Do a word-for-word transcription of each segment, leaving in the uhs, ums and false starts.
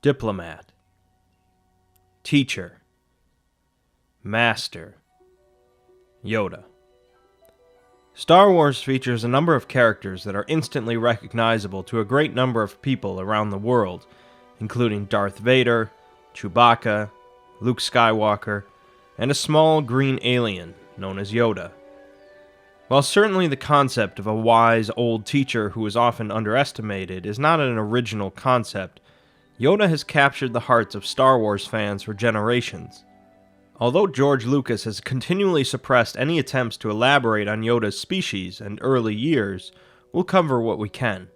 Diplomat, Teacher, Master, Yoda. Star Wars features a number of characters that are instantly recognizable to a great number of people around the world, including Darth Vader, Chewbacca, Luke Skywalker, and a small green alien known as Yoda. While certainly the concept of a wise old teacher who is often underestimated is not an original concept, Yoda has captured the hearts of Star Wars fans for generations. Although George Lucas has continually suppressed any attempts to elaborate on Yoda's species and early years, we'll cover what we can.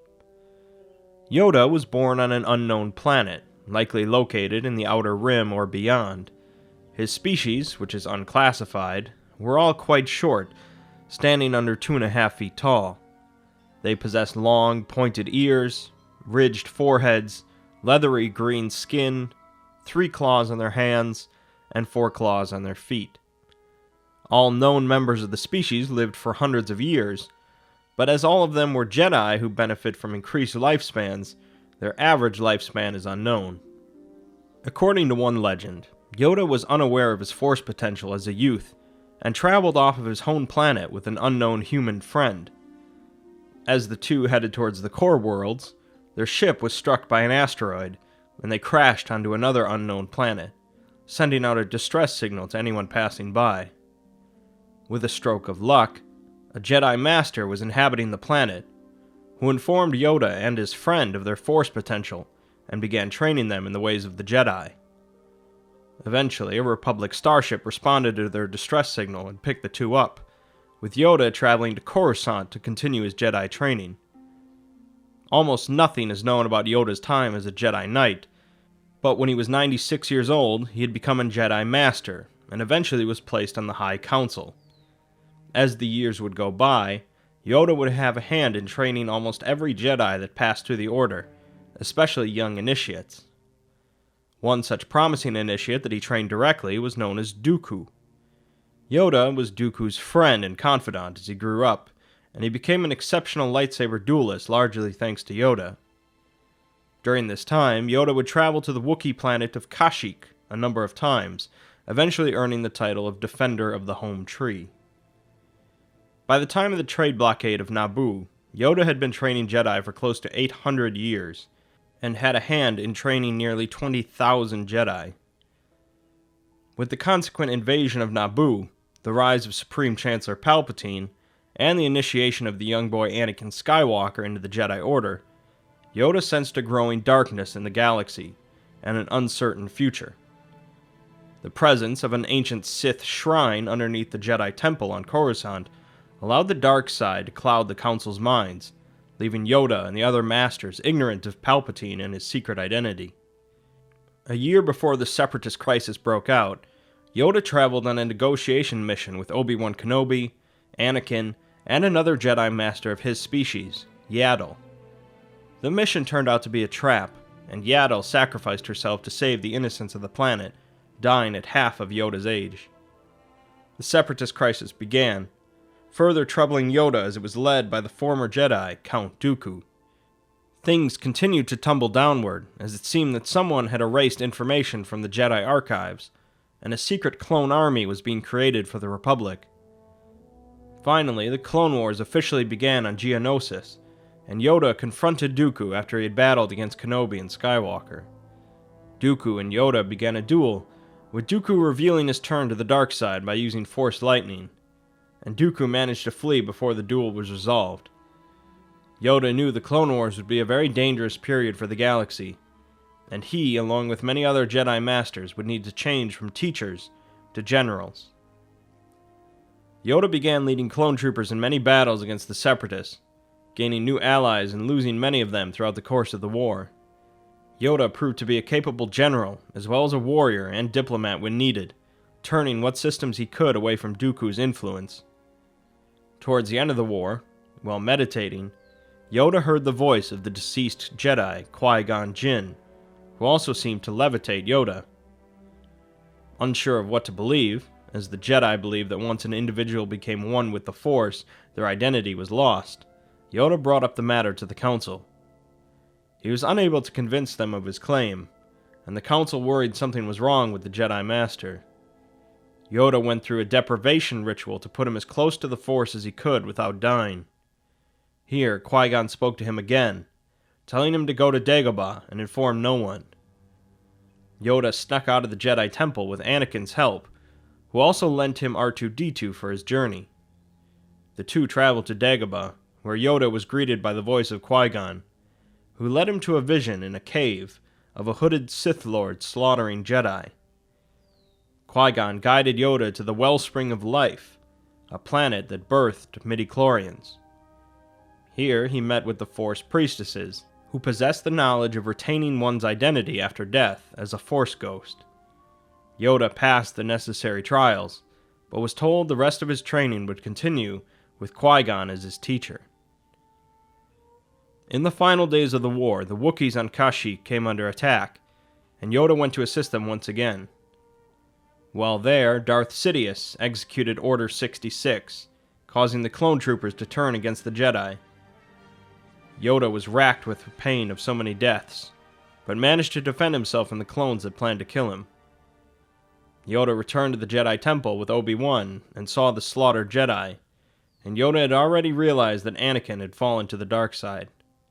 Yoda was born on an unknown planet, likely located in the Outer Rim or beyond. His species, which is unclassified, were all quite short, standing under two and a half feet tall. They possessed long, pointed ears, ridged foreheads, leathery green skin, three claws on their hands, and four claws on their feet. All known members of the species lived for hundreds of years, but as all of them were Jedi who benefit from increased lifespans, their average lifespan is unknown. According to one legend, Yoda was unaware of his Force potential as a youth, and traveled off of his home planet with an unknown human friend. As the two headed towards the core worlds, their ship was struck by an asteroid, and they crashed onto another unknown planet, sending out a distress signal to anyone passing by. With a stroke of luck, a Jedi Master was inhabiting the planet, who informed Yoda and his friend of their Force potential, and began training them in the ways of the Jedi. Eventually, a Republic starship responded to their distress signal and picked the two up, with Yoda traveling to Coruscant to continue his Jedi training. Almost nothing is known about Yoda's time as a Jedi Knight, but when he was ninety-six years old, he had become a Jedi Master, and eventually was placed on the High Council. As the years would go by, Yoda would have a hand in training almost every Jedi that passed through the Order, especially young initiates. One such promising initiate that he trained directly was known as Dooku. Yoda was Dooku's friend and confidant as he grew up, and he became an exceptional lightsaber duelist largely thanks to Yoda. During this time, Yoda would travel to the Wookiee planet of Kashyyyk a number of times, eventually earning the title of Defender of the Home Tree. By the time of the trade blockade of Naboo, Yoda had been training Jedi for close to eight hundred years, and had a hand in training nearly twenty thousand Jedi. With the consequent invasion of Naboo, the rise of Supreme Chancellor Palpatine, and the initiation of the young boy Anakin Skywalker into the Jedi Order, Yoda sensed a growing darkness in the galaxy, and an uncertain future. The presence of an ancient Sith shrine underneath the Jedi Temple on Coruscant allowed the dark side to cloud the Council's minds, leaving Yoda and the other Masters ignorant of Palpatine and his secret identity. A year before the Separatist crisis broke out, Yoda traveled on a negotiation mission with Obi-Wan Kenobi, Anakin, and another Jedi Master of his species, Yaddle. The mission turned out to be a trap, and Yaddle sacrificed herself to save the innocents of the planet, dying at half of Yoda's age. The Separatist crisis began, further troubling Yoda as it was led by the former Jedi, Count Dooku. Things continued to tumble downward, as it seemed that someone had erased information from the Jedi archives, and a secret clone army was being created for the Republic. Finally, the Clone Wars officially began on Geonosis, and Yoda confronted Dooku after he had battled against Kenobi and Skywalker. Dooku and Yoda began a duel, with Dooku revealing his turn to the dark side by using Force Lightning, and Dooku managed to flee before the duel was resolved. Yoda knew the Clone Wars would be a very dangerous period for the galaxy, and he, along with many other Jedi Masters, would need to change from teachers to generals. Yoda began leading clone troopers in many battles against the Separatists, gaining new allies and losing many of them throughout the course of the war. Yoda proved to be a capable general, as well as a warrior and diplomat when needed, turning what systems he could away from Dooku's influence. Towards the end of the war, while meditating, Yoda heard the voice of the deceased Jedi, Qui-Gon Jinn, who also seemed to levitate Yoda. Unsure of what to believe, as the Jedi believed that once an individual became one with the Force, their identity was lost, Yoda brought up the matter to the Council. He was unable to convince them of his claim, and the council worried something was wrong with the Jedi Master. Yoda went through a deprivation ritual to put him as close to the Force as he could without dying. Here, Qui-Gon spoke to him again, telling him to go to Dagobah and inform no one. Yoda snuck out of the Jedi Temple with Anakin's help, who also lent him R two D two for his journey. The two traveled to Dagobah, where Yoda was greeted by the voice of Qui-Gon, who led him to a vision in a cave of a hooded Sith Lord slaughtering Jedi. Qui-Gon guided Yoda to the Wellspring of Life, a planet that birthed midichlorians. Here he met with the Force priestesses, who possessed the knowledge of retaining one's identity after death as a Force ghost. Yoda passed the necessary trials, but was told the rest of his training would continue with Qui-Gon as his teacher. In the final days of the war, the Wookiees on Kashyyyk came under attack, and Yoda went to assist them once again. While there, Darth Sidious executed Order sixty-six, causing the clone troopers to turn against the Jedi. Yoda was racked with the pain of so many deaths, but managed to defend himself from the clones that planned to kill him. Yoda returned to the Jedi Temple with Obi-Wan and saw the slaughtered Jedi, and Yoda had already realized that Anakin had fallen to the dark side.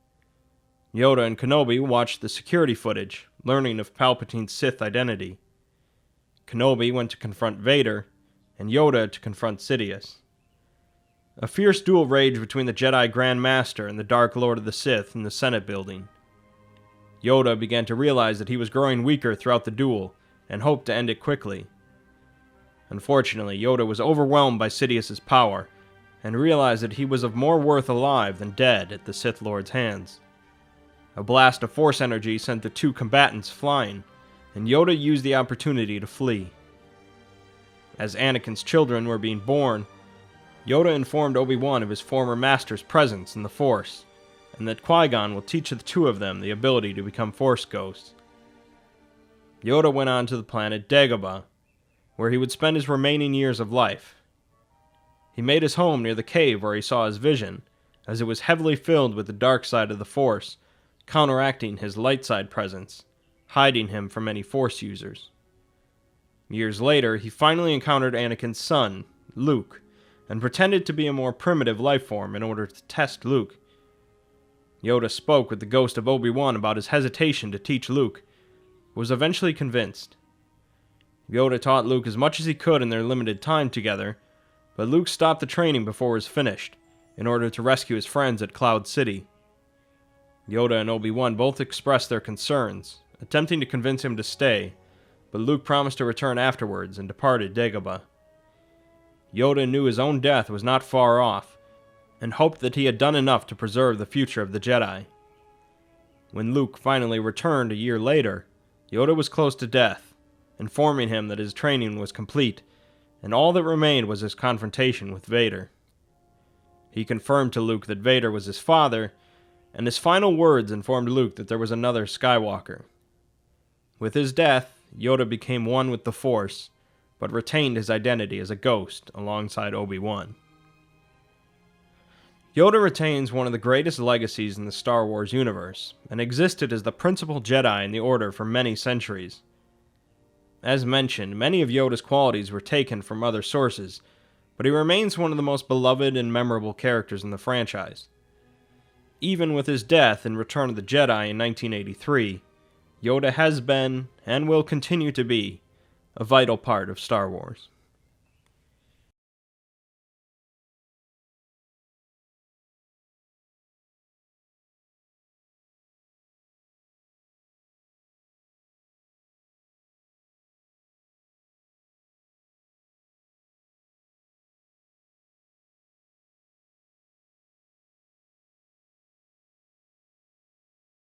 Yoda and Kenobi watched the security footage, learning of Palpatine's Sith identity. Kenobi went to confront Vader, and Yoda to confront Sidious. A fierce duel raged between the Jedi Grand Master and the Dark Lord of the Sith in the Senate building. Yoda began to realize that he was growing weaker throughout the duel, and hoped to end it quickly. Unfortunately, Yoda was overwhelmed by Sidious's power, and realized that he was of more worth alive than dead at the Sith Lord's hands. A blast of Force energy sent the two combatants flying, and Yoda used the opportunity to flee. As Anakin's children were being born, Yoda informed Obi-Wan of his former master's presence in the Force, and that Qui-Gon will teach the two of them the ability to become Force ghosts. Yoda went on to the planet Dagobah, where he would spend his remaining years of life. He made his home near the cave where he saw his vision, as it was heavily filled with the dark side of the Force, counteracting his light side presence, hiding him from any Force users. Years later, he finally encountered Anakin's son, Luke, and pretended to be a more primitive life form in order to test Luke. Yoda spoke with the ghost of Obi-Wan about his hesitation to teach Luke, but was eventually convinced. Yoda taught Luke as much as he could in their limited time together, but Luke stopped the training before it was finished, in order to rescue his friends at Cloud City. Yoda and Obi-Wan both expressed their concerns, attempting to convince him to stay, but Luke promised to return afterwards and departed Dagobah. Yoda knew his own death was not far off, and hoped that he had done enough to preserve the future of the Jedi. When Luke finally returned a year later, Yoda was close to death, informing him that his training was complete, and all that remained was his confrontation with Vader. He confirmed to Luke that Vader was his father, and his final words informed Luke that there was another Skywalker. With his death, Yoda became one with the Force, but retained his identity as a ghost alongside Obi-Wan. Yoda retains one of the greatest legacies in the Star Wars universe, and existed as the principal Jedi in the Order for many centuries. As mentioned, many of Yoda's qualities were taken from other sources, but he remains one of the most beloved and memorable characters in the franchise. Even with his death in Return of the Jedi in nineteen eighty-three, Yoda has been, and will continue to be, a vital part of Star Wars.